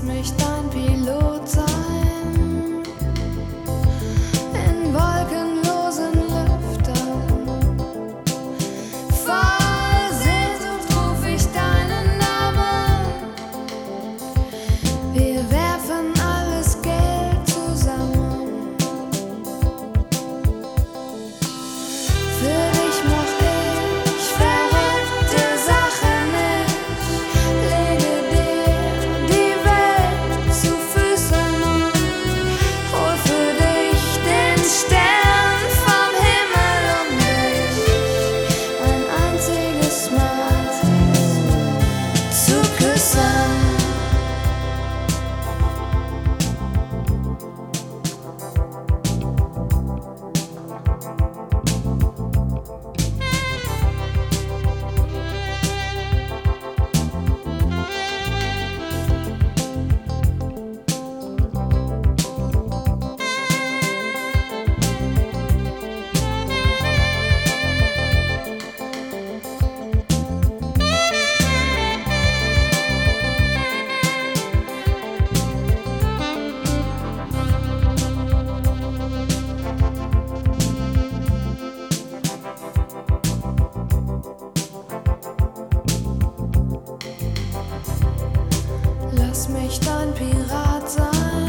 mich dein Pilot sein, in wolkenlosen Lüftern. Voll Sehnsucht ruf ich deinen Namen. Wir werfen alles Geld zusammen. Für dich mach ich verrückte Sachen. Ich lege dir die Welt zu Füßen und hol für dich den Stern vom Himmel, um dich ein einziges Mal zu küssen. Lass mich dein Pirat sein.